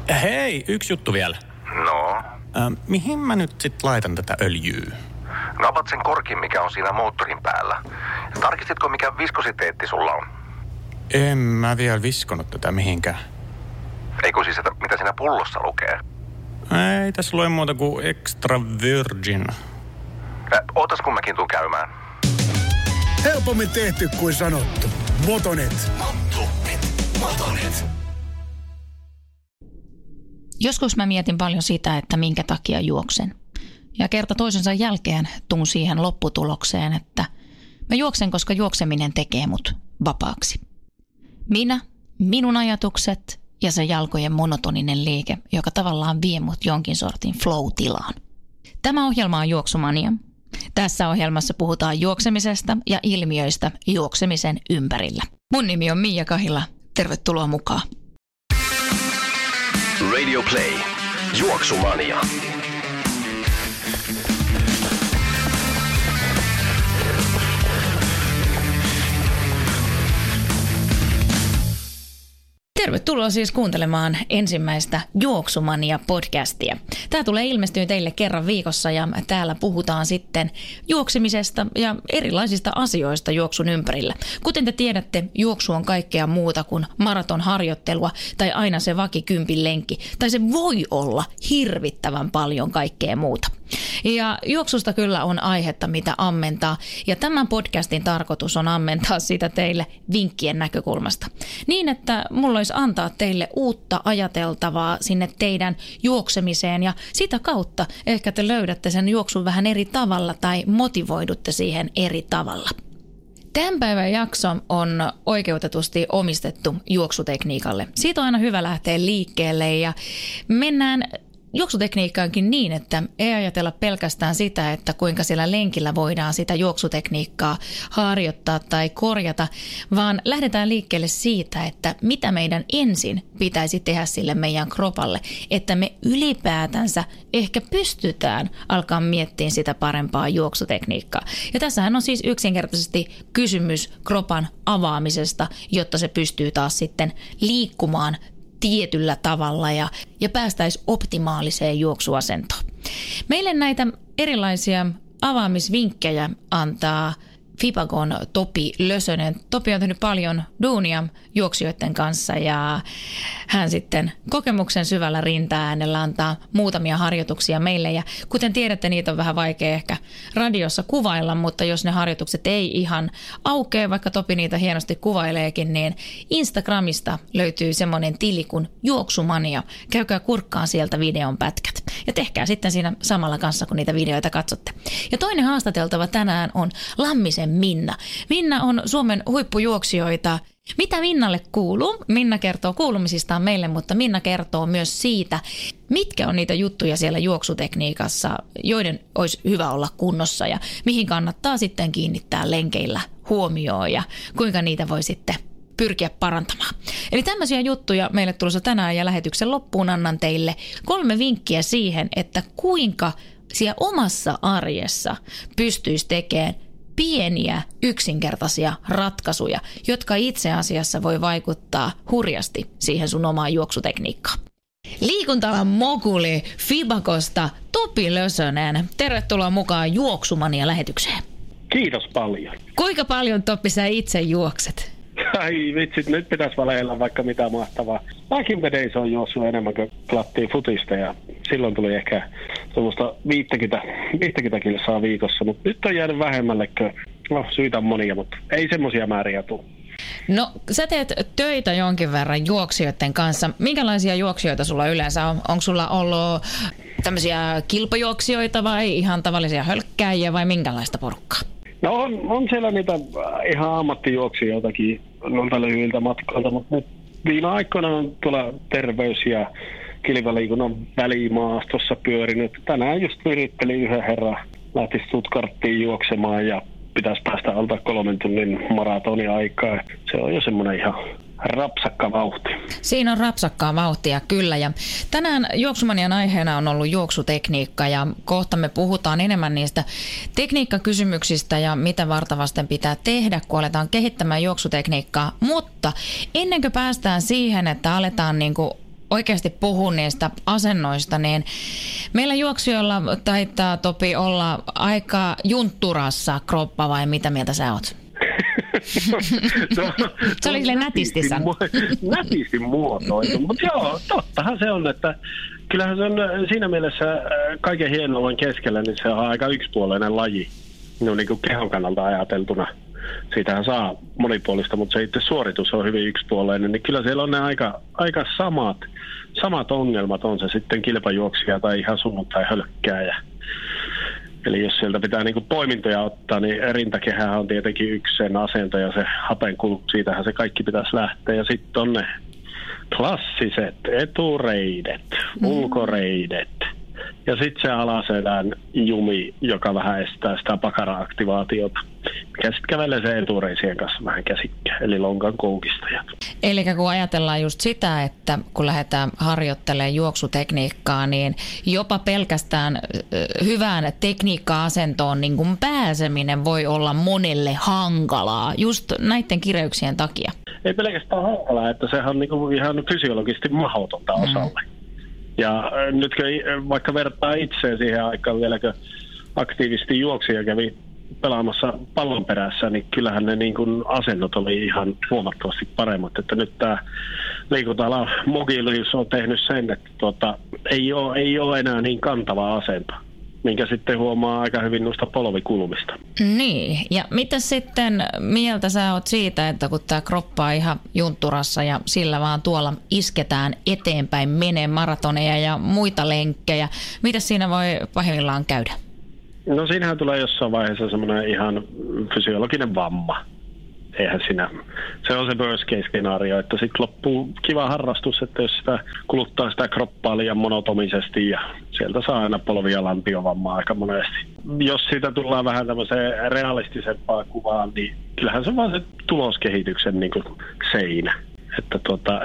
Hei, yksi juttu vielä. No? Mihin mä nyt sit laitan tätä öljyä? No avat sen korkin, mikä on siinä moottorin päällä. Tarkistitko, mikä viskositeetti sulla on? En mä vielä viskonut tätä mihinkään. Eikö siis, että mitä siinä pullossa lukee? Ei tässä lue muuta kuin extra virgin. Ootas kun mäkin tuun käymään. Helpommin tehty kuin sanottu. Motonet. Joskus mä mietin paljon sitä, että minkä takia juoksen. Ja kerta toisensa jälkeen tuun siihen lopputulokseen, että mä juoksen, koska juokseminen tekee mut vapaaksi. Minä, minun ajatukset ja se jalkojen monotoninen liike, joka tavallaan vie mut jonkin sortin flow-tilaan. Tämä ohjelma on Juoksumania. Tässä ohjelmassa puhutaan juoksemisesta ja ilmiöistä juoksemisen ympärillä. Mun nimi on Miia Kahila. Tervetuloa mukaan. Radio Play. Juoksumania. Tervetuloa siis kuuntelemaan ensimmäistä Juoksumania-podcastia. Tämä tulee ilmestyä teille kerran viikossa ja täällä puhutaan sitten juoksemisesta ja erilaisista asioista juoksun ympärillä. Kuten te tiedätte, juoksu on kaikkea muuta kuin maratonharjoittelua tai aina se vakikympin lenkki. Tai se voi olla hirvittävän paljon kaikkea muuta. Ja juoksusta kyllä on aihetta, mitä ammentaa. Ja tämän podcastin tarkoitus on ammentaa sitä teille vinkkien näkökulmasta. Niin, että mulla olisi antaa teille uutta ajateltavaa sinne teidän juoksemiseen. Ja sitä kautta ehkä te löydätte sen juoksun vähän eri tavalla tai motivoidutte siihen eri tavalla. Tämän päivän jakso on oikeutetusti omistettu juoksutekniikalle. Siitä on aina hyvä lähteä liikkeelle ja mennään juoksutekniikkaankin niin, että ei ajatella pelkästään sitä, että kuinka siellä lenkillä voidaan sitä juoksutekniikkaa harjoittaa tai korjata, vaan lähdetään liikkeelle siitä, että mitä meidän ensin pitäisi tehdä sille meidän kropalle, että me ylipäätänsä ehkä pystytään alkaa miettiä sitä parempaa juoksutekniikkaa. Ja tässähän on siis yksinkertaisesti kysymys kropan avaamisesta, jotta se pystyy taas sitten liikkumaan tietyllä tavalla ja päästäisiin optimaaliseen juoksuasentoon. Meille näitä erilaisia avaamisvinkkejä antaa Fibagon Topi Lösönen. Topi on tehnyt paljon duunia juoksijoiden kanssa ja hän sitten kokemuksen syvällä rintaäänellä antaa muutamia harjoituksia meille. Ja kuten tiedätte, niitä on vähän vaikea ehkä radiossa kuvailla, mutta jos ne harjoitukset ei ihan aukea, vaikka Topi niitä hienosti kuvaileekin, niin Instagramista löytyy semmoinen tili kuin Juoksumania. Käykää kurkkaan sieltä videon pätkät ja tehkää sitten siinä samalla kanssa, kun niitä videoita katsotte. Ja toinen haastateltava tänään on Lammisen Minna. Minna on Suomen huippujuoksijoita. Mitä Minnalle kuuluu? Minna kertoo kuulumisistaan meille, mutta Minna kertoo myös siitä, mitkä on niitä juttuja siellä juoksutekniikassa, joiden olisi hyvä olla kunnossa ja mihin kannattaa sitten kiinnittää lenkeillä huomioon ja kuinka niitä voi sitten pyrkiä parantamaan. Eli tämmöisiä juttuja meille tulossa tänään ja lähetyksen loppuun annan teille 3 vinkkiä siihen, että kuinka siellä omassa arjessa pystyisi tekemään pieniä yksinkertaisia ratkaisuja, jotka itse asiassa voi vaikuttaa hurjasti siihen sun omaan juoksutekniikkaan. Liikuntalan moguli Fibagosta Topi Lösönen. Tervetuloa mukaan Juoksumania lähetykseen. Kiitos paljon. Kuinka paljon, Topi, sä itse juokset? Ai vitsit, nyt pitäisi valeilla vaikka mitä mahtavaa. Mäkin vedeissä on juossut enemmän kuin plattiin futista ja silloin tuli ehkä semmoista 50 kilsaa viikossa, mutta nyt on jäänyt vähemmälle, syitä on monia, mutta ei semmoisia määriä tule. No, sä teet töitä jonkin verran juoksijoiden kanssa. Minkälaisia juoksijoita sulla yleensä on? Onko sulla ollut tämmöisiä kilpajuoksijoita vai ihan tavallisia hölkkääjiä vai minkälaista porukkaa? No on siellä niitä ihan ammattijuoksijoitakin noilta lyhyiltä matkoilta, mutta nyt viime aikoina on tuolla terveys- ja kilpaliikunnan välimaastossa pyörinyt. Tänään just virittelin yhden herran, lähti Stuttgarttiin juoksemaan ja pitäisi päästä alta 3 tunnin maratonia aikaa. Se on jo semmoinen ihan rapsakka vauhti. Siinä on rapsakkaa vauhtia, kyllä. Ja tänään Juoksumanian aiheena on ollut juoksutekniikka ja kohta me puhutaan enemmän niistä tekniikkakysymyksistä ja mitä vartavasten pitää tehdä, kun aletaan kehittämään juoksutekniikkaa. Mutta ennen kuin päästään siihen, että aletaan oikeasti puhua niistä asennoista, niin meillä juoksijoilla taitaa Topi olla aika juntturassa kroppa vai mitä mieltä sä oot? Se oli sille nätisti sanottu. Nätisti muotoitu, mutta joo, tottahan se on, että kyllähän se on siinä mielessä kaiken hienouden keskellä, niin se on aika yksipuolinen laji, no niin kuin kehon kannalta ajateltuna. Siitähän saa monipuolista, mutta se itse suoritus on hyvin yksipuolinen, niin kyllä siellä on ne aika samat ongelmat, on se sitten kilpajuoksija tai ihan sunnuntai hölkkääjä. Eli jos sieltä pitää niinku poimintoja ottaa, niin rintakehä on tietenkin yksi sen asento ja se hapenkulku, siitähän se kaikki pitäisi lähteä. Ja sitten on ne klassiset etureidet, ulkoreidet ja sitten se alaselän jumi, joka vähän estää sitä pakara-aktivaatiota, mikä sitten kävelee se etureisien kanssa vähän käsikkä, eli lonkan koukistajat. Eli kun ajatellaan just sitä, että kun lähdetään harjoittelemaan juoksutekniikkaa, niin jopa pelkästään hyvään tekniikka-asentoon niin kun pääseminen voi olla monelle hankalaa, just näiden kireyksien takia. Ei pelkästään hankalaa, että sehän on niinku ihan fysiologisesti mahdotonta osalle. Ja nyt vaikka vertaa itseä siihen aikaan vielä, kun aktiivisesti juoksija kävi pelaamassa pallon perässä, niin kyllähän ne niin kuin asennot oli ihan huomattavasti paremmat. Että nyt tämä liikunta-alan mobiilius on tehnyt sen, että ei ole enää niin kantava asento, minkä sitten huomaa aika hyvin noista polvikulmista. Niin, ja mitä sitten mieltä sä oot siitä, että kun tämä kroppa on ihan juntturassa ja sillä vaan tuolla isketään eteenpäin, menee maratoneja ja muita lenkkejä, mitä siinä voi pahimmillaan käydä? No siinähän tulee jossain vaiheessa semmoinen ihan fysiologinen vamma. Eihän siinä, se on se worst case skenaario, että sitten loppuu kiva harrastus, että jos sitä kuluttaa sitä kroppaa liian monotomisesti ja sieltä saa aina polvi- ja lampiovammaa aika monesti. Jos siitä tullaan vähän tämmöiseen realistisempaan kuvaan, niin kyllähän se on vaan se tuloskehityksen niin kuin seinä. Että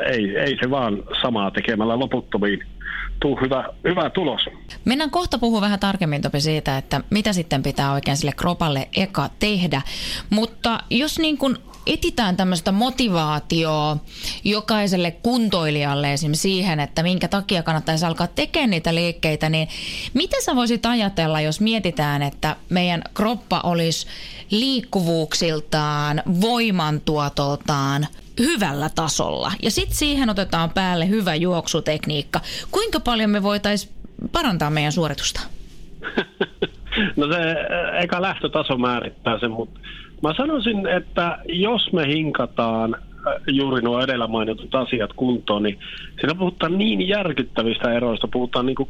ei se vaan samaa tekemällä loputtomiin tuu hyvä tulos. Mennään kohta puhua vähän tarkemmin Topi siitä, että mitä sitten pitää oikein sille kropalle eka tehdä. Mutta jos niin kuin etsitään tämmöistä motivaatioa jokaiselle kuntoilijalle esimerkiksi siihen, että minkä takia kannattaisi alkaa tekemään niitä liikkeitä, niin mitä sä voisit ajatella, jos mietitään, että meidän kroppa olisi liikkuvuuksiltaan, voimantuotoltaan hyvällä tasolla. Ja sitten siihen otetaan päälle hyvä juoksutekniikka. Kuinka paljon me voitaisiin parantaa meidän suoritusta? No se eka lähtötaso määrittää sen, mutta mä sanoisin, että jos me hinkataan juuri nuo edellä mainitut asiat kuntoon, niin siinä puhutaan niin järkyttävistä eroista, puhutaan niin kuin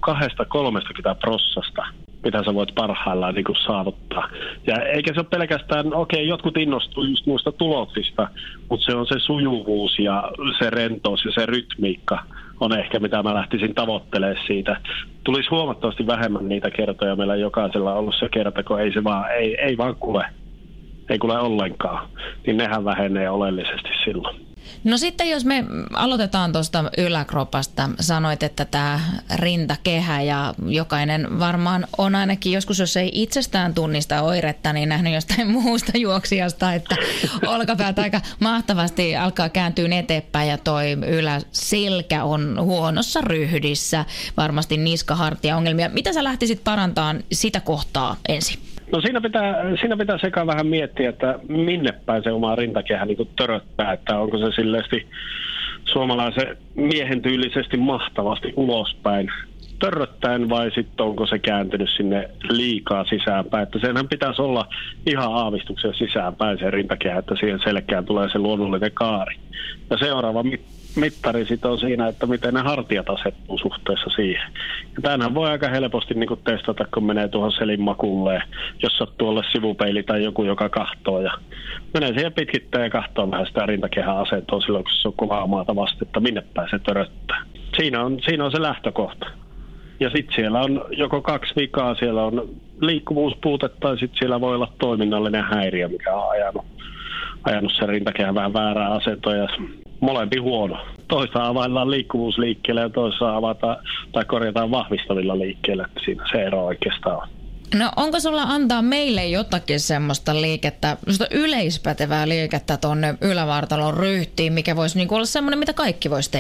2-30%, mitä sä voit parhaillaan niin kuin saavuttaa. Ja eikä se ole pelkästään, jotkut innostuu just muista tuloksista, mutta se on se sujuvuus ja se rentous ja se rytmiikka on ehkä mitä mä lähtisin tavoittelemaan siitä. Tulisi huomattavasti vähemmän niitä kertoja, meillä jokaisella on ollut se kerta, kun ei vaan kule. Ei kuule ollenkaan, niin nehän vähenee oleellisesti silloin. No sitten jos me aloitetaan tuosta yläkropasta, sanoit, että tämä rintakehä ja jokainen varmaan on ainakin joskus, jos ei itsestään tunnista oiretta, niin nähnyt jostain muusta juoksijasta, että olkapäät aika mahtavasti alkaa kääntyä eteenpäin ja toi yläselkä on huonossa ryhdissä, varmasti niskahartia-ongelmia. Mitä sä lähtisit parantamaan sitä kohtaa ensin? No siinä pitää sekä vähän miettiä, että minne päin se oma rintakehä niin kuin töröttää, että onko se silleesti suomalaisen miehen tyylisesti mahtavasti ulospäin törröttäen vai sitten onko se kääntynyt sinne liikaa sisäänpäin. Että senhän pitäisi olla ihan aavistuksen sisäänpäin se rintakehä, että siihen selkään tulee se luonnollinen kaari. Ja seuraava mittari sitten on siinä, että miten ne hartiat asettuu suhteessa siihen. Ja tämänhän voi aika helposti niin kuin testata, kun menee tuohon selin makulle, jos sattuu olla sivupeili tai joku, joka kahtoo. Ja menee siihen pitkittäin ja kahtoo vähän sitä rintakehän asentoa silloin, kun se on kovaa maata vastetta, minne päin se töröttää. Siinä on se lähtökohta. Ja sitten siellä on joko 2 vikaa, siellä on liikkuvuuspuute tai sitten siellä voi olla toiminnallinen häiriö, mikä on ajanut sen rintakehän vähän väärää asentoa ja molempi huono. Toista availlaan liikkuvuusliikkeelle ja toista avataan tai korjataan vahvistavilla liikkeellä, että siinä se ero oikeastaan on. No onko sulla antaa meille jotakin semmoista liikettä, semmoista yleispätevää liikettä tuonne ylävartalon ryhtiin, mikä voisi niinku olla semmoinen, mitä kaikki voisi tehdä?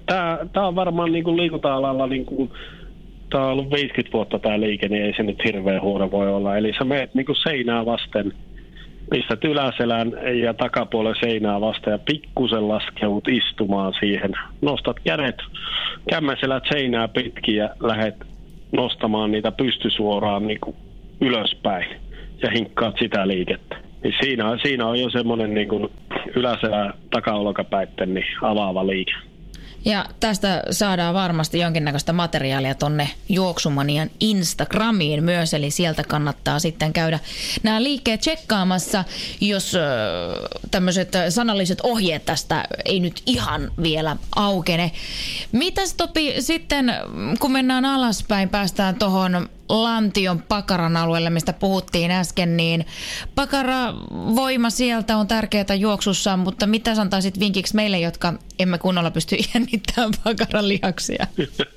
Tää on varmaan niin kuin liikunta-alalla, niin kuin, tää on ollut 50 vuotta tää liike, niin ei se nyt hirveän huono voi olla. Eli sä meet niin kuin seinää vasten, pistät yläselän ja takapuolen seinää vasten ja pikkusen laskeut istumaan siihen. Nostat kädet, kämmenselät seinää pitkin ja lähdet nostamaan niitä pystysuoraan niin kuin ylöspäin ja hinkkaat sitä liikettä. Niin siinä on jo semmoinen niin kuin yläselä takaolkapäitten niin avaava liike. Ja tästä saadaan varmasti jonkinnäköistä materiaalia tonne Juoksumanian Instagramiin myös, eli sieltä kannattaa sitten käydä nämä liikkeet tsekkaamassa, jos tämmöiset sanalliset ohjeet tästä ei nyt ihan vielä aukene. Mitäs Topi sitten, kun mennään alaspäin, päästään tuohon lantion pakaran alueelle, mistä puhuttiin äsken, niin pakaravoima sieltä on tärkeää juoksussa, mutta mitä antaisit vinkiksi meille, jotka emme kunnolla pysty jännittämään pakaran lihaksia?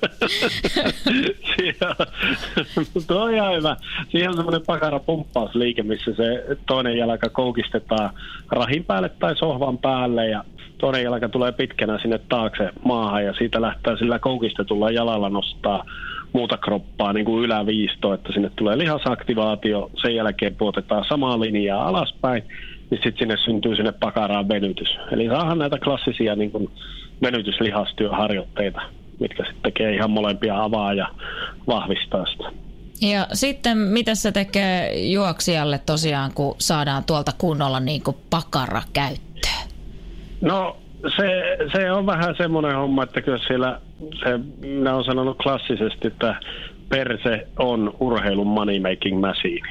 Tuo on ihan hyvä. Siihen on semmoinen pakarapumppausliike, missä se toinen jalka koukistetaan rahin päälle tai sohvan päälle ja toinen jalka tulee pitkänä sinne taakse maahan ja siitä lähtee sillä koukistetulla jalalla nostaa muuta kroppaa niin kuin yläviistoa, että sinne tulee lihasaktivaatio, sen jälkeen puotetaan samaa linjaa alaspäin, niin sitten sinne syntyy sinne pakaraan venytys. Eli saadaan näitä klassisia niin kuin venytyslihastyöharjoitteita, mitkä sitten tekee ihan molempia avaa ja vahvistaa sitä. Ja sitten mitä se tekee juoksijalle tosiaan, kun saadaan tuolta kunnolla niin kuin pakara käyttöön? No se on vähän semmoinen homma, että kyllä siellä minä olen sanonut klassisesti, että perse on urheilun money making machine.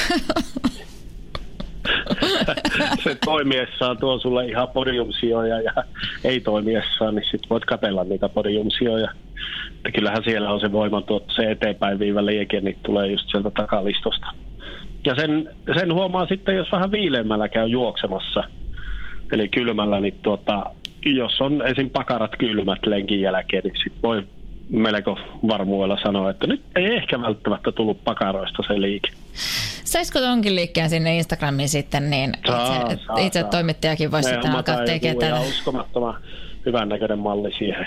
Se toimiessaan tuo sulle ihan podiumsijoja ja ei toimiessaan, niin sit voit katsella niitä podiumsijoja. Että kyllähän siellä on se voimantuotto, se eteenpäin viivä liike, niin tulee just sieltä takalistosta. Ja sen huomaa sitten, jos vähän viileämmällä käy juoksemassa, eli kylmällä, niin jos on esim. Pakarat kylmät lenkin jälkeen, niin sit voi melko varmuudella sanoa, että nyt ei ehkä välttämättä tullut pakaroista se liike. Saisiko tonkin liikkeen sinne Instagramiin sitten, niin itse toimittajakin voisi sitten alkaa tekemään tätä. Uskomattoman hyvän näköinen malli siihen.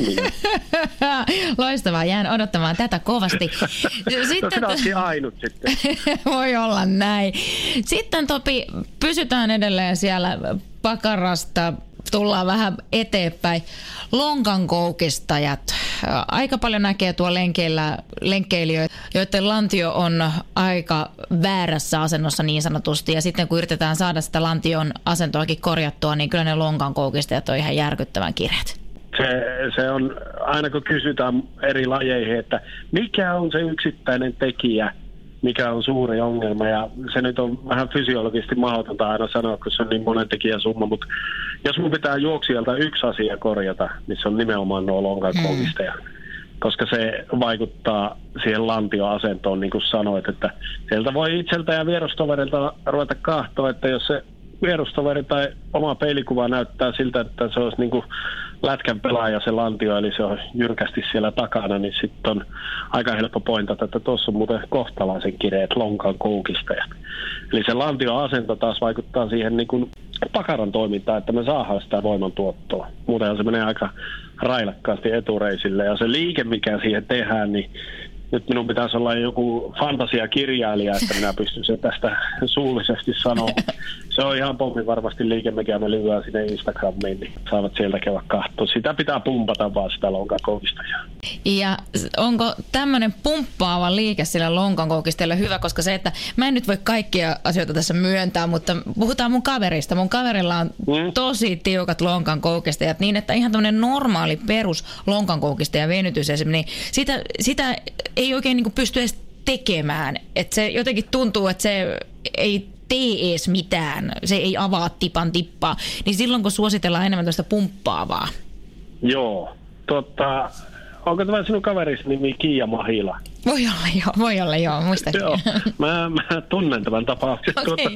Loistavaa, jään odottamaan tätä kovasti. Sitten no, se ainut sitten. Voi olla näin. Sitten Topi, pysytään edelleen siellä pakarasta. Tullaan vähän eteenpäin. Lonkankoukistajat. Aika paljon näkee tuo lenkkeilijöitä, joiden lantio on aika väärässä asennossa niin sanotusti. Ja sitten kun yritetään saada sitä lantion asentoakin korjattua, niin kyllä ne lonkankoukistajat on ihan järkyttävän kireät. Se on, aina kun kysytään eri lajeihin, että mikä on se yksittäinen tekijä, mikä on suuri ongelma, ja se nyt on vähän fysiologisesti mahdotonta aina sanoa, kun se on niin monen tekijän summa, mutta jos mun pitää juoksijalta yksi asia korjata, niin se on nimenomaan nuo lonkankoukistajat, koska se vaikuttaa siihen lantioasentoon, niin kuin sanoit, että sieltä voi itseltä ja vierustoverilta ruveta kahtoa, että jos se vierustoveri tai oma peilikuva näyttää siltä, että se olisi niin kuin lätkän pelaaja se lantio, eli se on jyrkästi siellä takana, niin sitten on aika helppo pointata, että tuossa on muuten kohtalaisen kireet lonkan koukistajat. Eli se lantioasento taas vaikuttaa siihen niin kuin pakaran toimintaan, että me saadaan sitä voimantuottoa. Muutenhan se menee aika railakkaasti etureisille, ja se liike, mikä siihen tehdään, niin nyt minun pitäisi olla joku fantasiakirjailija, että minä pystyn sen tästä suullisesti sanomaan. Se on ihan pommi varmasti liike, mikä me lyhyään sinne Instagramiin, niin saavat sieltä käydä katsoa. Sitä pitää pumpata vaan sitä lonkankoukistajaa. Ja onko tämmöinen pumppaava liike sillä lonkankoukistajalla hyvä, koska se, että mä en nyt voi kaikkia asioita tässä myöntää, mutta puhutaan mun kaverista. Mun kaverilla on tosi tiukat lonkankoukistajat niin, että ihan tämmöinen normaali perus lonkankoukistaja venytys esimerkiksi, niin sitä ei oikein niin kuin pysty edes tekemään. Että se jotenkin tuntuu, että se ei tee edes mitään. Se ei avaa tipan tippaa. Niin silloin, kun suositellaan enemmän tästä pumppaavaa. Joo. Onko tämä sinun kaverisi nimi Kiia Mahila? Voi olla joo, muistaakseni. Joo, mä tunnen tämän tapauksen. Okay.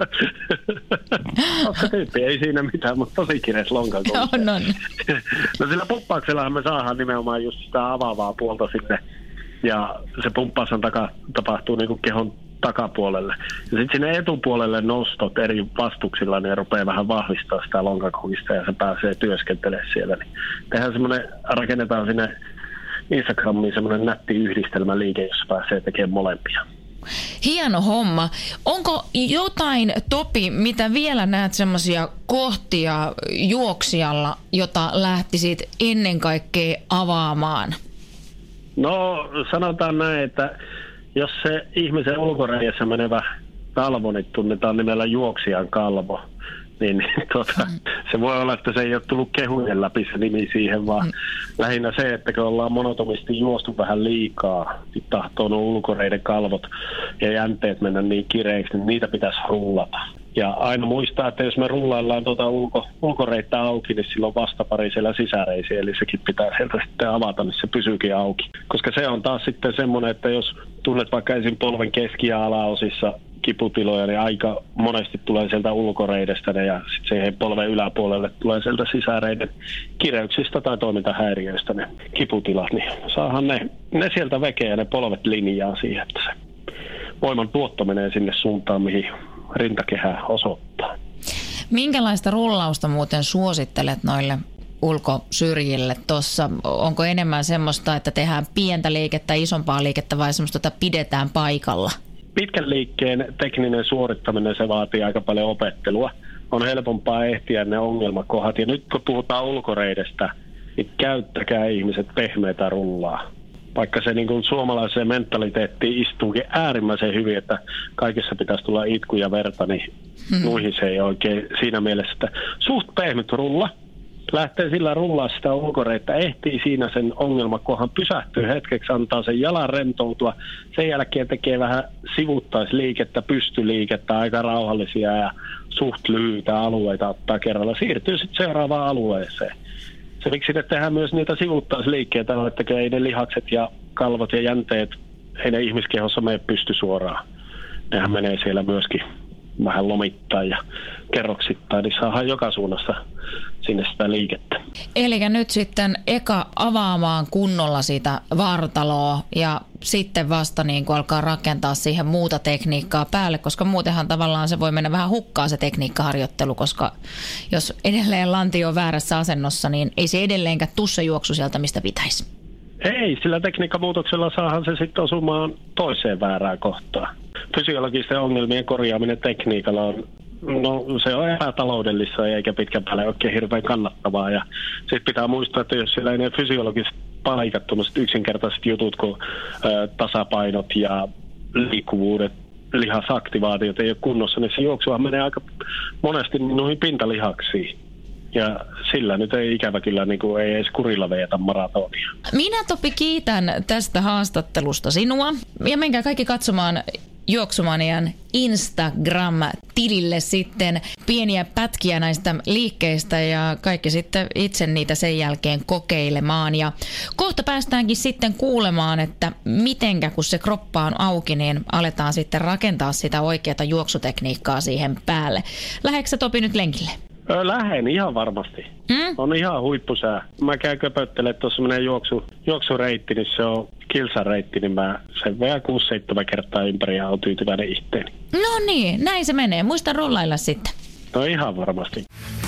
Oska tyyppi, ei siinä mitään, mutta tosi kirees lonkankoukistajat. No sillä pumppauksellahan me saadaan nimenomaan just sitä avaavaa puolta sinne. Ja se pumppaushan tapahtuu niin kuin kehon takapuolelle. Ja sitten sinne etupuolelle nostot eri vastuksilla, niin rupeaa vähän vahvistaa sitä lonkakokista ja se pääsee työskentelemään siellä. Niin rakennetaan sinne Instagramiin semmoinen nätti yhdistelmäliike, jossa pääsee tekemään molempia. Hieno homma. Onko jotain, Topi, mitä vielä näet semmoisia kohtia juoksijalla, jota lähtisit ennen kaikkea avaamaan? No sanotaan näin, että jos se ihmisen ulkoreiässä menevä kalvo, niin tunnetaan nimellä juoksijan kalvo, niin se voi olla, että se ei ole tullut kehujen läpi se nimi siihen, vaan lähinnä se, että kun ollaan monotomisesti juostu vähän liikaa, niin tahtoo nuo ulkoreiden kalvot ja jänteet mennä niin kireiksi, niin niitä pitäisi rullata. Ja aina muistaa, että jos me rullaillaan ulkoreittä auki, niin silloin vastapari siellä sisäreisiä, eli sekin pitää sieltä sitten avata, niin se pysyykin auki. Koska se on taas sitten semmoinen, että jos tunnet vaikka ensin polven keski- ja alaosissa kiputiloja, niin aika monesti tulee sieltä ulkoreidestä ja sitten siihen polven yläpuolelle tulee sieltä sisäreiden kireyksistä tai toimintahäiriöistä ne kiputilat, niin saahan ne sieltä vekeä ja ne polvet linjaa siihen, että se voiman tuotto menee sinne suuntaan, mihin rintakehä osoittaa. Minkälaista rullausta muuten suosittelet noille ulkosyrjille tuossa? Onko enemmän semmoista, että tehdään pientä liikettä, isompaa liikettä vai semmoista, että pidetään paikalla? Pitkän liikkeen tekninen suorittaminen, se vaatii aika paljon opettelua. On helpompaa ehtiä ne ongelmakohdat. Ja nyt kun puhutaan ulkoreidestä, niin käyttäkää ihmiset pehmeätä rullaa. Vaikka se niin kuin suomalaiseen mentaliteettiin istuukin äärimmäisen hyvin, että kaikessa pitäisi tulla itku ja verta, niin nuihin se ei oikein siinä mielessä, että suht pehmyt rulla. Lähtee sillä rullaa sitä ulkoreittä, ehtii siinä sen ongelmakohan, pysähtyy hetkeksi, antaa sen jalan rentoutua. Sen jälkeen tekee vähän sivuttaisliikettä, pystyliikettä, aika rauhallisia ja suht lyhyitä alueita ottaa kerralla. Siirtyy sitten seuraavaan alueeseen. Se miksi ne tehdään myös niitä sivuttaisliikkeitä, että ei ne lihakset ja kalvot ja jänteet, ei ne ihmiskehossa mene pysty suoraan. Nehän menee siellä myöskin vähän lomittain ja kerroksittain, niin saadaan joka suunnassa sinne sitä liikettä. Eli nyt sitten eka avaamaan kunnolla sitä vartaloa ja sitten vasta niin kuin alkaa rakentaa siihen muuta tekniikkaa päälle, koska muutenhan tavallaan se voi mennä vähän hukkaan se tekniikkaharjoittelu, koska jos edelleen lanti on väärässä asennossa, niin ei se edelleenkään tule se juoksu sieltä, mistä pitäisi. Ei, sillä tekniikkamuutoksella saahan se sitten osumaan toiseen väärään kohtaan. Fysiologisten ongelmien korjaaminen tekniikalla se on epätaloudellista eikä pitkän päälle oikein hirveän kannattavaa. Ja sitten pitää muistaa, että jos siellä ei ne fysiologiset paikat, yksinkertaiset jutut kuin tasapainot ja liikkuvuudet, lihasaktivaatiot ei ole kunnossa, niin se juoksuhan menee aika monesti noihin pintalihaksiin. Ja sillä nyt ei ikävä kyllä ei edes kurilla veetä maratonia. Minä, Topi, kiitän tästä haastattelusta sinua. Ja menkää kaikki katsomaan Juoksumanian Instagram-tilille sitten pieniä pätkiä näistä liikkeistä ja kaikki sitten itse niitä sen jälkeen kokeilemaan. Ja kohta päästäänkin sitten kuulemaan, että mitenkä kun se kroppa on auki, niin aletaan sitten rakentaa sitä oikeaa juoksutekniikkaa siihen päälle. Lähetkö sä, Topi, nyt lenkille? Lähen ihan varmasti. On ihan huippusää. Mä käyn köpöttelemaan, että tuossa menee juoksureitti, niin se on kilsareitti, niin mä sen vielä 6-7 kertaa ympäri ja oon tyytyväinen itteeni. No niin, näin se menee. Muista rollailla sitten. No ihan varmasti.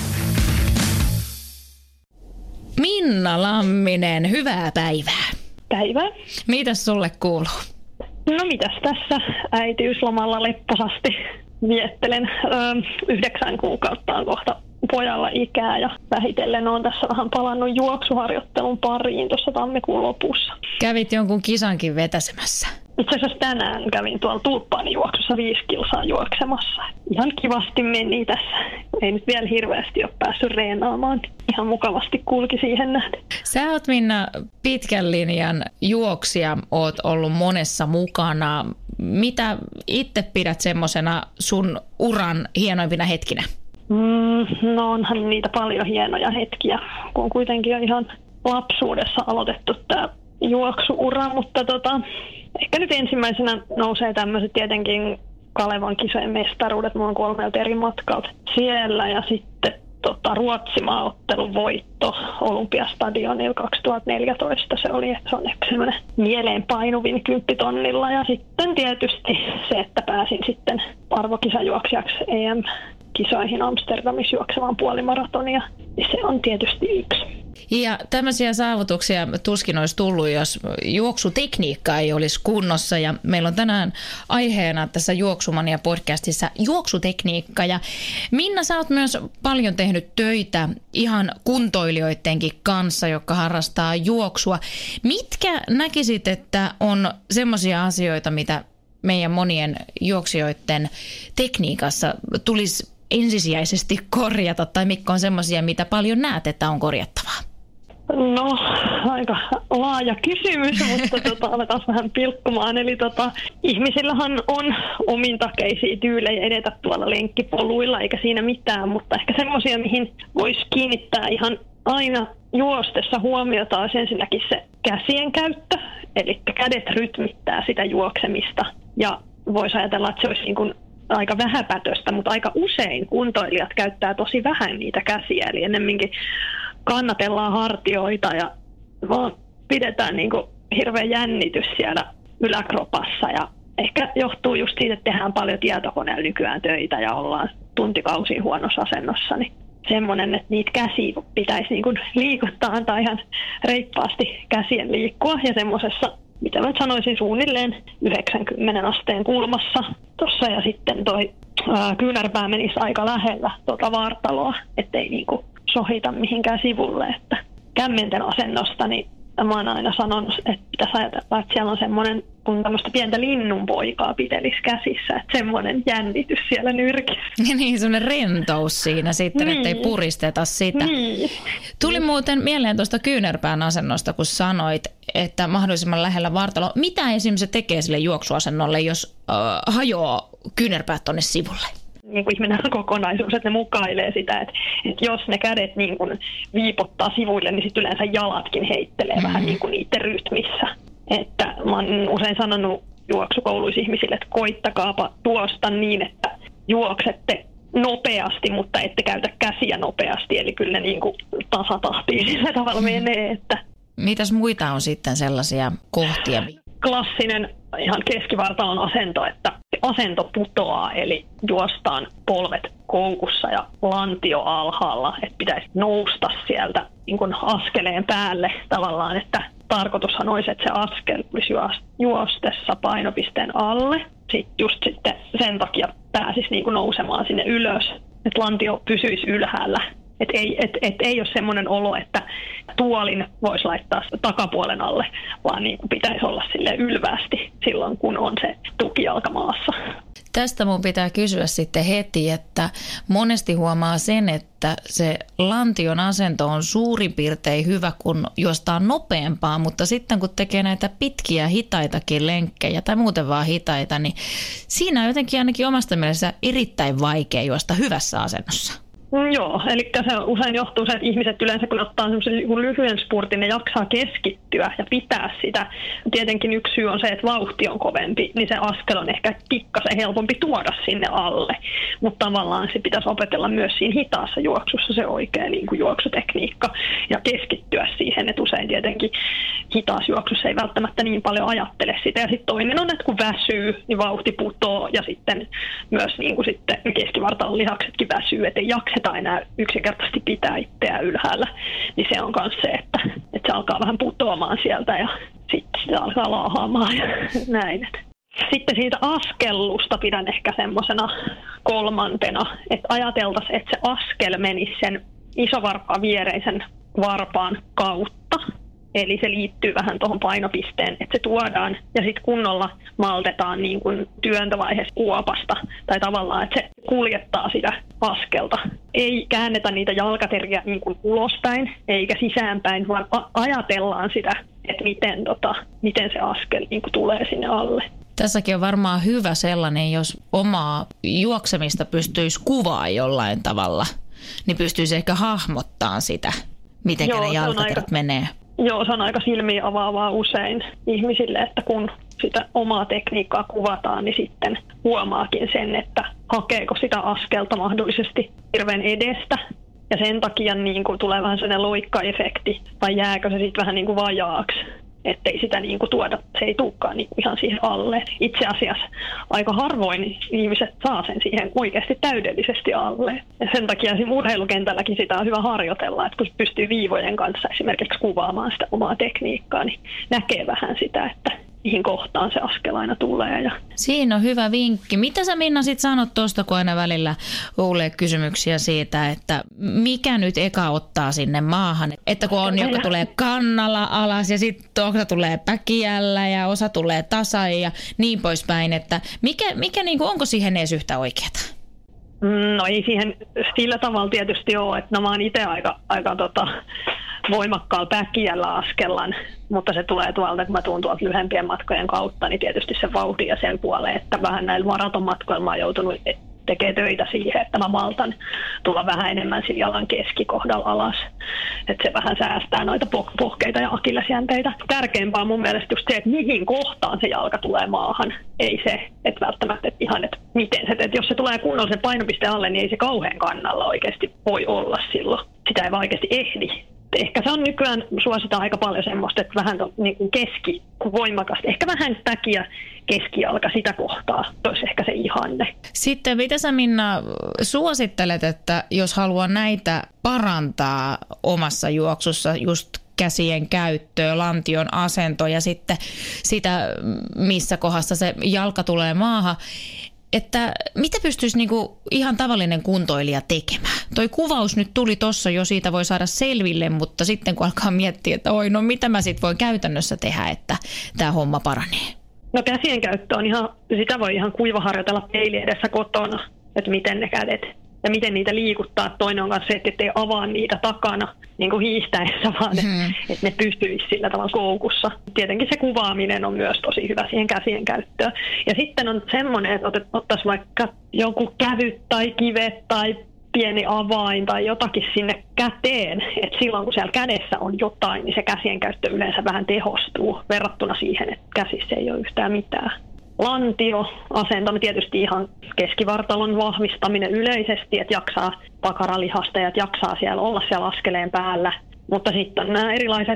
Minna Lamminen, hyvää päivää. Päivää. Mitäs sulle kuuluu? No mitäs tässä äitiyslomalla lepposasti viettelen. 9 kuukautta on kohta pojalla ikää ja vähitellen olen tässä vähän palannut juoksuharjoittelun pariin tuossa tammikuun lopussa. Kävit jonkun kisankin vetäsemässä? Itse asiassa tänään kävin tuolla tulppaani juoksussa 5 kilsaa juoksemassa. Ihan kivasti meni tässä. Ei nyt vielä hirveästi ole päässyt reenaamaan. Ihan mukavasti kulki siihen nähden. Sä oot, Minna, pitkän linjan juoksija, oot ollut monessa mukana. Mitä itse pidät semmosena sun uran hienoimpina hetkinä? No onhan niitä paljon hienoja hetkiä, kun kuitenkin on ihan lapsuudessa aloitettu tämä juoksuura, mutta ehkä nyt ensimmäisenä nousee tämmöiset tietenkin Kalevan kisojen mestaruudet. Mä oon 3 eri matkalta siellä ja sitten Ruotsimaaottelun voitto Olympiastadionilla 2014. Se oli, että se on ehkä semmoinen mieleenpainuvin 10 tonnilla. Ja sitten tietysti se, että pääsin sitten arvokisajuoksijaksi EM-kisoihin Amsterdamissa juoksemaan puolimaratonia, niin se on tietysti yksi. Ja tämmöisiä saavutuksia tuskin olisi tullut, jos juoksutekniikka ei olisi kunnossa. Ja meillä on tänään aiheena tässä Juoksumania-podcastissa juoksutekniikka. Ja Minna, sä oot myös paljon tehnyt töitä ihan kuntoilijoidenkin kanssa, jotka harrastaa juoksua. Mitkä näkisit, että on semmoisia asioita, mitä meidän monien juoksijoiden tekniikassa tulisi ensisijaisesti korjata, tai mitkä on semmoisia, mitä paljon näet, että on korjattavaa? No, aika laaja kysymys, mutta aletaan vähän pilkkumaan. Eli ihmisillähän on omintakeisia tyylejä edetä tuolla lenkkipoluilla, eikä siinä mitään, mutta ehkä semmoisia, mihin voisi kiinnittää ihan aina juostessa huomiota, on ensinnäkin se käsien käyttö, eli kädet rytmittää sitä juoksemista, ja voisi ajatella, että se olisi niin kuin aika vähäpätöstä, mutta aika usein kuntoilijat käyttää tosi vähän niitä käsiä, eli ennemminkin kannatellaan hartioita ja vaan pidetään niin kuin hirveä jännitys siellä yläkropassa, ja ehkä johtuu just siitä, että tehdään paljon tietokoneella nykyään töitä ja ollaan tuntikausia huonossa asennossa, niin semmoinen, että niitä käsiä pitäisi niin kuin liikuttaa, antaa ihan reippaasti käsien liikkua, ja semmoisessa, mitä mä sanoisin, suunnilleen 90 asteen kulmassa tuossa, ja sitten toi kyynärpää menisi aika lähellä vartaloa, ettei niinku sohita mihinkään sivulle, että kämmenten asennosta, niin mä oon aina sanonut, että pitäisi ajatella, että siellä on semmoinen, kun tämmöistä pientä linnunpoikaa pitelisi käsissä, että semmoinen jännitys siellä nyrkissä. Niin, semmoinen rentous siinä sitten, niin, ettei puristeta sitä. Niin. Tuli muuten mieleen tuosta kyynärpään asennosta, kun sanoit, että mahdollisimman lähellä vartaloa. Mitä esimerkiksi se tekee sille juoksuasennolle, jos hajoaa kyynärpäät tonne sivulle? Niin kuin ihminen on kokonaisuus, että ne mukailee sitä, että jos ne kädet niin kuin viipottaa sivuille, niin sitten yleensä jalatkin heittelee vähän niin kuin niiden rytmissä. Että mä oon usein sanonut juoksukouluissa ihmisille, että koittakaapa tuosta niin, että juoksette nopeasti, mutta ette käytä käsiä nopeasti, eli kyllä ne niin kuin tasatahtiin sillä tavalla menee. Että mitäs muita on sitten sellaisia kohtia? Klassinen ihan keskivartalon asento, että asento putoaa, eli juostaan polvet koukussa ja lantio alhaalla, että pitäisi nousta sieltä niin kuin askeleen päälle tavallaan, että tarkoitushan olisi, että se askel olisi juostessa painopisteen alle. Sitten sen takia pääsisi niin kuin nousemaan sinne ylös, että lantio pysyisi ylhäällä. Että ei ole semmoinen olo, että tuolin voisi laittaa takapuolen alle, vaan niin kuin pitäisi olla sille ylvästi silloin, kun on se tukijalka maassa. Tästä mun pitää kysyä sitten heti, että monesti huomaa sen, että se lantion asento on suurin piirtein hyvä, kun juostaan nopeampaa, mutta sitten kun tekee näitä pitkiä hitaitakin lenkkejä tai muuten vaan hitaita, niin siinä on jotenkin ainakin omasta mielestä erittäin vaikea juosta hyvässä asennossa. Joo, eli se usein johtuu se, että ihmiset yleensä kun ottaa semmoisen lyhyen spurtin, ne jaksaa keskittyä ja pitää sitä. Tietenkin yksi syy on se, että vauhti on kovempi, niin se askel on ehkä pikkasen helpompi tuoda sinne alle. Mutta tavallaan se pitäisi opetella myös siinä hitaassa juoksussa se oikea niin kuin juoksutekniikka ja keskittyä siihen, että usein tietenkin hitaassa juoksussa ei välttämättä niin paljon ajattele sitä. Ja sitten toinen on, että kun väsyy, niin vauhti putoo ja sitten myös niin kuin sitten keskivartalon lihaksetkin väsyy, ettei jakseta enää yksinkertaisesti pitää itseään ylhäällä, niin se on myös se, että se alkaa vähän putoamaan sieltä ja sitten sitä alkaa laahaamaan ja näin. Sitten siitä askellusta pidän ehkä semmoisena kolmantena, että ajateltaisiin, että se askel menisi sen isovarpaan viereisen varpaan kautta. Eli se liittyy vähän tuohon painopisteen, että se tuodaan ja sitten kunnolla maltetaan niin kuin työntövaiheessa kuopasta tai tavallaan, että se kuljettaa sitä askelta. Ei käännetä niitä jalkateriä niin kuin ulospäin eikä sisäänpäin, vaan ajatellaan sitä, että miten se askel niin kuin tulee sinne alle. Tässäkin on varmaan hyvä sellainen, jos omaa juoksemista pystyisi kuvaa jollain tavalla, niin pystyisi ehkä hahmottamaan sitä, miten ne jalkaterät menee. Joo, se on aika silmiä avaavaa usein ihmisille, että kun sitä omaa tekniikkaa kuvataan, niin sitten huomaakin sen, että hakeeko sitä askelta mahdollisesti hirveän edestä, Ja sen takia niin kuin tulee vähän sellainen loikkaefekti, tai jääkö se sitten vähän niin kuin vajaaksi, ettei sitä niin kuin tuoda, se ei tulekaan niin kuin ihan siihen alle. Itse asiassa aika harvoin ihmiset saa sen siihen oikeasti täydellisesti alle. Ja sen takia siinä urheilukentälläkin sitä on hyvä harjoitella, että kun pystyy viivojen kanssa esimerkiksi kuvaamaan sitä omaa tekniikkaa, niin näkee vähän sitä, että mihin kohtaan se askel aina tulee. Siinä on hyvä vinkki. Mitä sä, Minna, sit sanot tuosta, kun aina välillä kuulee kysymyksiä siitä, että mikä nyt eka ottaa sinne maahan? Että kun on, joka tulee kannalla alas ja sitten osa tulee päkiällä ja osa tulee tasain ja niin poispäin, että mikä niin kuin, onko siihen edes yhtä oikeata? No ei siihen sillä tavalla tietysti ole, että mä oon itse aika voimakkaalla päkiällä askellan, mutta se tulee tuolta, kun mä tuun tuolta lyhempien matkojen kautta, niin tietysti se vauhdin ja sen puoleen, että vähän näillä maratonmatkoilla mä oon joutunut tekemään töitä siihen, että mä maltan tulla vähän enemmän sillä jalan keskikohdalla alas, että se vähän säästää noita pohkeita ja akillesjänteitä. Tärkeämpää on mun mielestä just se, että mihin kohtaan se jalka tulee maahan, ei se, että välttämättä että ihan, että miten se, että jos se tulee kunnollisen painopisteen alle, niin ei se kauhean kannalla oikeasti voi olla silloin. Sitä ei vaan oikeasti ehdi. Ehkä se on nykyään suositaan aika paljon semmoista, että vähän niin kuin voimakasta. Ehkä vähän päkiä keskijalka sitä kohtaa. Se olisi ehkä se ihanne. Sitten mitä sä, Minna, suosittelet, että jos haluaa näitä parantaa omassa juoksussa, just käsien käyttöä, lantion asento ja sitten sitä, missä kohdassa se jalka tulee maahan, että mitä pystyisi niinku ihan tavallinen kuntoilija tekemään? Toi kuvaus nyt tuli tuossa jo, siitä voi saada selville, mutta sitten kun alkaa miettiä, että oi, no mitä mä sit voin käytännössä tehdä, että tämä homma paranee? No käsien käyttö on ihan, sitä voi ihan kuivaharjoitella peili edessä kotona, että miten ne kädet ja miten niitä liikuttaa. Toinen on myös se, että ettei avaa niitä takana niin kuin hiihtäessä, vaan että ne pysyisi sillä tavalla koukussa. Tietenkin se kuvaaminen on myös tosi hyvä siihen käsien käyttöön. Ja sitten on semmoinen, että ottaisi vaikka joku kävyt tai kivet tai pieni avain tai jotakin sinne käteen, että silloin kun siellä kädessä on jotain, niin se käsien käyttö yleensä vähän tehostuu verrattuna siihen, että käsissä ei ole yhtään mitään. Lantioasento, tietysti ihan keskivartalon vahvistaminen yleisesti, että jaksaa pakaralihasta ja että jaksaa siellä olla siellä askeleen päällä. Mutta sitten on nämä erilaiset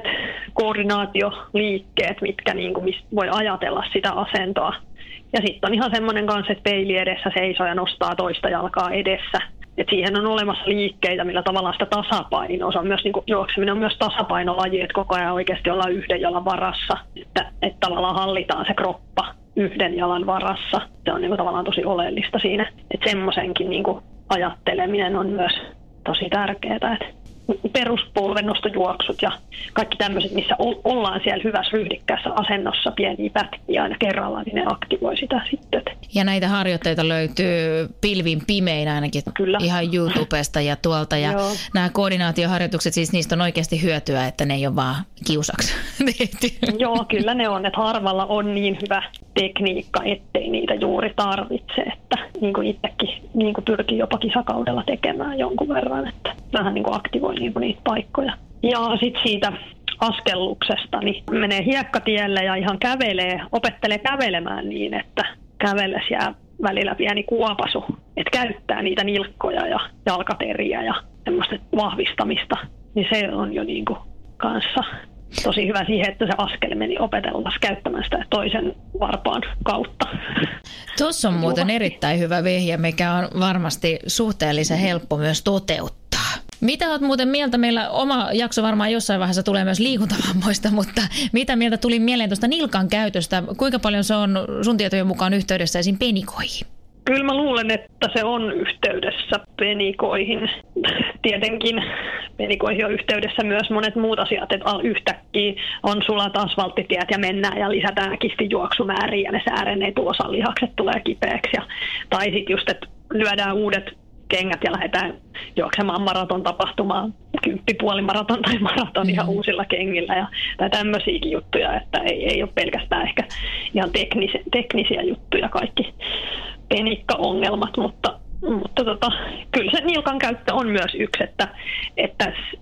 koordinaatioliikkeet, mitkä niin kuin voi ajatella sitä asentoa. Ja sitten on ihan semmoinen kanssa, että peili edessä seisoo ja nostaa toista jalkaa edessä. Et siihen on olemassa liikkeitä, millä tavallaan sitä tasapainoa. Se on myös, niin kuin, juokseminen on myös tasapainolaji, että koko ajan oikeasti ollaan yhden jalan varassa. Että tavallaan hallitaan se kroppa yhden jalan varassa. Se on niin kuin, tavallaan tosi oleellista siinä. Että semmoisenkin niin kuin, ajatteleminen on myös tosi tärkeää. Että peruspolvennostojuoksut ja kaikki tämmöiset, missä ollaan siellä hyvässä ryhdikkäässä asennossa pieniä pätkiä aina kerrallaan, niin ne aktivoi sitä sitten. Ja näitä harjoitteita löytyy pilvin pimein ainakin. Kyllä. Ihan YouTubesta ja tuolta. Ja nämä koordinaatioharjoitukset, siis niistä on oikeasti hyötyä, että ne ei ole vaan kiusaksi tehty. Joo, kyllä ne on. Että harvalla on niin hyvä tekniikka, ettei niitä juuri tarvitse. Että niin kuin itsekin niin kuin pyrkii jopa kisakaudella tekemään jonkun verran, että vähän niin kuin aktivoi niin kuin niitä paikkoja. Ja sitten siitä askelluksesta, niin menee hiekkatielle ja ihan opettelee kävelemään niin, että kävellessä jää välillä pieni kuopasu, että käyttää niitä nilkkoja ja jalkateriä ja semmoista vahvistamista, niin se on jo niin kuin kanssa tosi hyvä siihen, että se askel meni opetellaan käyttämään sitä toisen varpaan kautta. Tuossa on muuten erittäin hyvä vihje, mikä on varmasti suhteellisen helppo myös toteuttaa. Mitä olet muuten mieltä? Meillä oma jakso varmaan jossain vaiheessa tulee myös liikuntavammoista, mutta mitä mieltä tuli mieleen tuosta nilkan käytöstä? Kuinka paljon se on sun tietojen mukaan yhteydessä esim. Penikoihin? Kyllä mä luulen, että se on yhteydessä penikoihin. Tietenkin penikoihin on yhteydessä myös monet muut asiat, että yhtäkkiä on sulat asfalttitiet ja mennään ja lisätään äkisti juoksumääriä ja ne säärenneet osalihakset tulee kipeäksi. Tai sitten just, että lyödään uudet kengät ja lähdetään juoksemaan maraton-tapahtumaan, 10,5-maraton tai maraton ihan uusilla kengillä tai tämmöisiäkin juttuja, että ei ole pelkästään ehkä ihan teknisiä juttuja kaikki penikkaongelmat, mutta kyllä se nilkan käyttö on myös yksi, että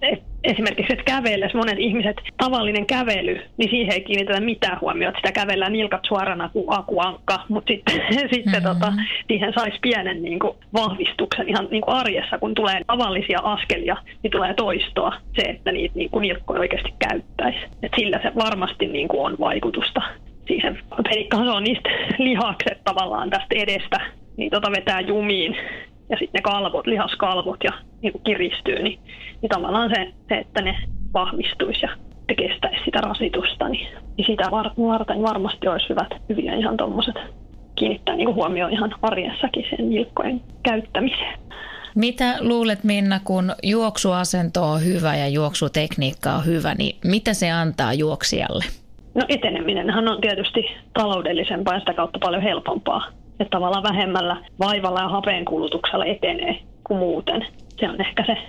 esimerkiksi, että kävellessä monet ihmiset, tavallinen kävely, niin siihen ei kiinnitetä mitään huomiota. Sitä kävellään nilkat suorana kuin akuankka, mutta sitten siihen saisi pienen niin kuin vahvistuksen ihan niin kuin arjessa, kun tulee tavallisia askelia, niin tulee toistoa se, että niitä niin kuin nilkkoja oikeasti käyttäisi. Et sillä se varmasti niin kuin on vaikutusta. Siis penikkahan se on niistä lihakset tavallaan tästä edestä, niin vetää jumiin. Ja sitten ne kalvot, lihaskalvot ja niin kiristyy, niin tavallaan se, että ne vahvistuisi ja te kestäisi sitä rasitusta, niin sitä varten varmasti olisi hyviä ihan tuommoiset kiinnittää niin huomioon ihan arjessakin sen nilkkojen käyttämiseen. Mitä luulet, Minna, kun juoksuasento on hyvä ja juoksutekniikka on hyvä, niin mitä se antaa juoksijalle? No eteneminenhän on tietysti taloudellisempaa ja sitä kautta paljon helpompaa. Että tavallaan vähemmällä vaivalla ja hapeen kulutuksella etenee kuin muuten. Se on ehkä se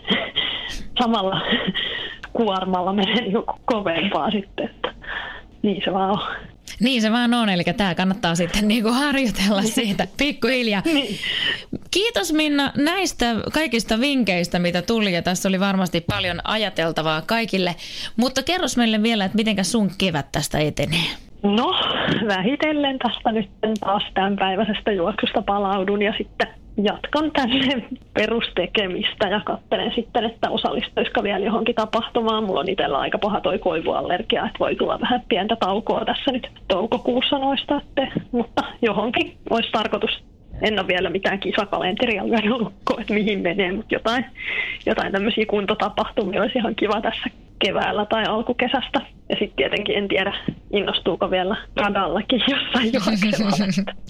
samalla kuormalla menee joku kovempaa sitten. Että niin se vaan on. Niin se vaan on, eli tämä kannattaa sitten niinku harjoitella siitä pikkuhiljaa. Niin. Kiitos Minna näistä kaikista vinkkeistä, mitä tuli, ja tässä oli varmasti paljon ajateltavaa kaikille. Mutta kerros meille vielä, että mitenkä sun kevät tästä etenee? No, vähitellen tästä nyt taas tämänpäiväisestä juoksusta palaudun ja sitten jatkan tänne perustekemistä ja katselen sitten, että osallistuisiko vielä johonkin tapahtumaan. Mulla on itsellä aika paha toi koivuallergia, että voi tulla vähän pientä taukoa tässä nyt toukokuussa noista, mutta johonkin olisi tarkoitus. En ole vielä mitään kisakalenteria lyönyt lukkoon, että mihin menee, mutta jotain tämmöisiä kuntotapahtumia olisi ihan kiva tässä keväällä tai alkukesästä. Ja sitten tietenkin en tiedä, innostuuko vielä radallakin jossain juoksemalla.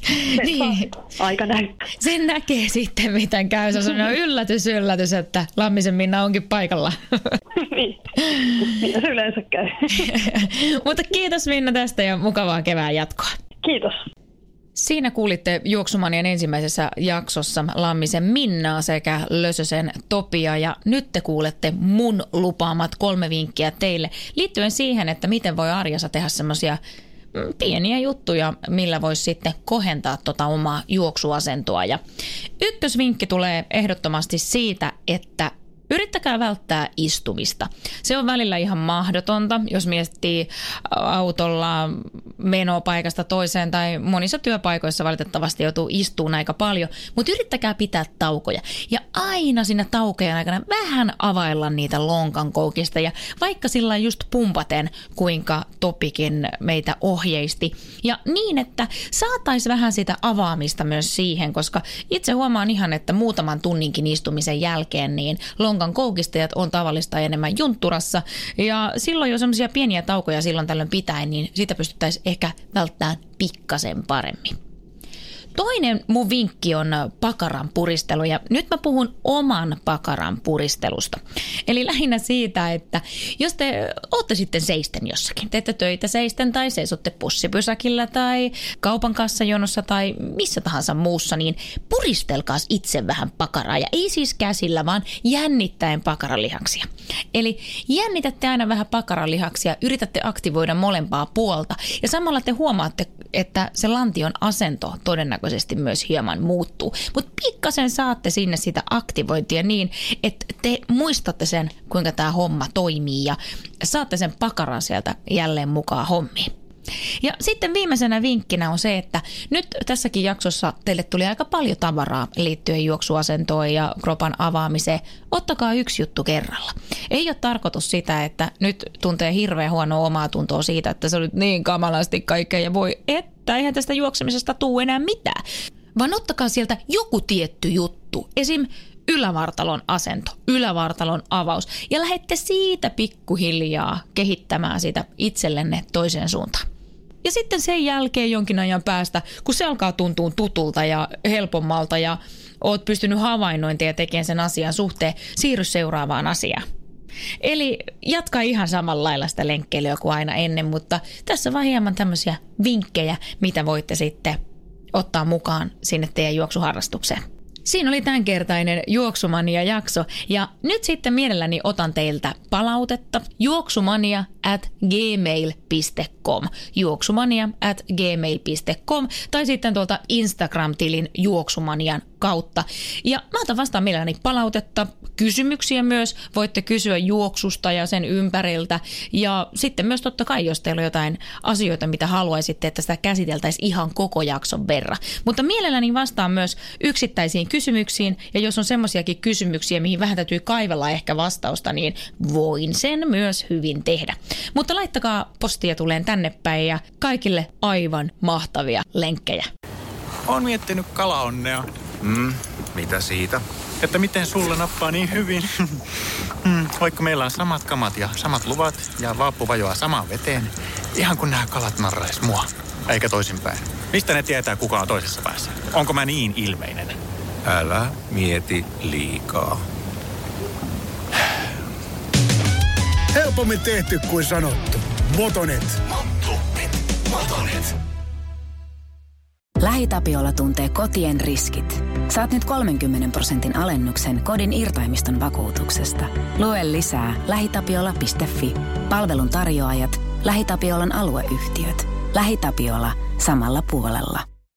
Niin. Aika näyttää. Sen näkee sitten, miten käy. Se on yllätys, että Lammisen Minna onkin paikalla. Niin se yleensä käy. Mutta kiitos Minna tästä ja mukavaa kevään jatkoa. Kiitos. Siinä kuulitte Juoksumanien ensimmäisessä jaksossa Lammisen Minnaa sekä Lösösen Topia, ja nyt te kuulette mun lupaamat 3 vinkkiä teille liittyen siihen, että miten voi arjessa tehdä semmoisia pieniä juttuja, millä voisi sitten kohentaa omaa juoksuasentoa. Ja ykkösvinkki tulee ehdottomasti siitä, että yrittäkää välttää istumista. Se on välillä ihan mahdotonta, jos miettii autolla menoa paikasta toiseen tai monissa työpaikoissa valitettavasti joutuu istumaan aika paljon, mutta yrittäkää pitää taukoja. Ja aina siinä taukojen aikana vähän availla niitä lonkan koukista ja vaikka sillä just pumpaten, kuinka Topikin meitä ohjeisti. Ja niin, että saataisiin vähän sitä avaamista myös siihen, koska itse huomaan ihan, että muutaman tunninkin istumisen jälkeen niin lonkan koukistajat on tavallista enemmän juntturassa ja silloin jo semmoisia pieniä taukoja silloin tällöin pitäen, niin sitä pystyttäisiin ehkä välttämään pikkasen paremmin. Toinen mun vinkki on pakaran puristelu ja nyt mä puhun oman pakaran puristelusta. Eli lähinnä siitä, että jos te ootte sitten seisten jossakin, teette töitä seisten tai seisotte bussipysäkillä tai kaupan kassajonossa tai missä tahansa muussa, niin puristelkaas itse vähän pakaraa ja ei siis käsillä, vaan jännittäen pakaralihaksia. Eli jännitätte aina vähän pakaralihaksia, yritätte aktivoida molempaa puolta ja samalla te huomaatte, että se lantion asento todennäköisesti myös hieman muuttuu. Mutta pikkasen saatte sinne sitä aktivointia niin, että te muistatte sen, kuinka tämä homma toimii ja saatte sen pakaran sieltä jälleen mukaan hommiin. Ja sitten viimeisenä vinkkinä on se, että nyt tässäkin jaksossa teille tuli aika paljon tavaraa liittyen juoksuasentoon ja kropan avaamiseen. Ottakaa yksi juttu kerralla. Ei ole tarkoitus sitä, että nyt tuntee hirveän huonoa omaa tuntoa siitä, että se on nyt niin kamalasti kaikkea ja voi, että eihän tästä juoksemisesta tule enää mitään. Vaan ottakaa sieltä joku tietty juttu. Esim. Ylävartalon asento, ylävartalon avaus ja lähdette siitä pikkuhiljaa kehittämään sitä itsellenne toiseen suuntaan. Ja sitten sen jälkeen jonkin ajan päästä, kun se alkaa tuntua tutulta ja helpommalta ja oot pystynyt havainnointia tekemään sen asian suhteen, siirry seuraavaan asiaan. Eli jatka ihan samalla lailla sitä lenkkeilyä kuin aina ennen, mutta tässä vaan hieman tämmöisiä vinkkejä, mitä voitte sitten ottaa mukaan sinne teidän juoksuharrastukseen. Siinä oli tämänkertainen Juoksumania-jakso ja nyt sitten mielelläni otan teiltä palautetta juoksumania@gmail.com juoksumania@gmail.com tai sitten tuolta Instagram-tilin Juoksumanian kautta. Ja mä otan vastaan mielelläni palautetta, kysymyksiä myös. Voitte kysyä juoksusta ja sen ympäriltä. Ja sitten myös totta kai, jos teillä on jotain asioita, mitä haluaisitte, että sitä käsiteltäisiin ihan koko jakson verran. Mutta mielelläni vastaan myös yksittäisiin kysymyksiin. Ja jos on semmoisiakin kysymyksiä, mihin vähän täytyy kaivella ehkä vastausta, niin voin sen myös hyvin tehdä. Mutta laittakaa postia tuleen tänne päin ja kaikille aivan mahtavia lenkkejä. Oon miettinyt kalaonnea. Mitä siitä? Että miten sulla nappaa niin hyvin. Vaikka meillä on samat kamat ja samat luvat ja vaappu vajoaa samaan veteen, ihan kun nämä kalat narrais mua, eikä toisinpäin. Mistä ne tietää, kuka on toisessa päässä? Onko mä niin ilmeinen? Älä mieti liikaa. Helpommin tehty kuin sanottu. Motonet. LähiTapiola tuntee kotien riskit. Saat nyt 30% alennuksen kodin irtaimiston vakuutuksesta. Lue lisää lähitapiola.fi. Palvelun tarjoajat, LähiTapiolan alueyhtiöt. LähiTapiola samalla puolella.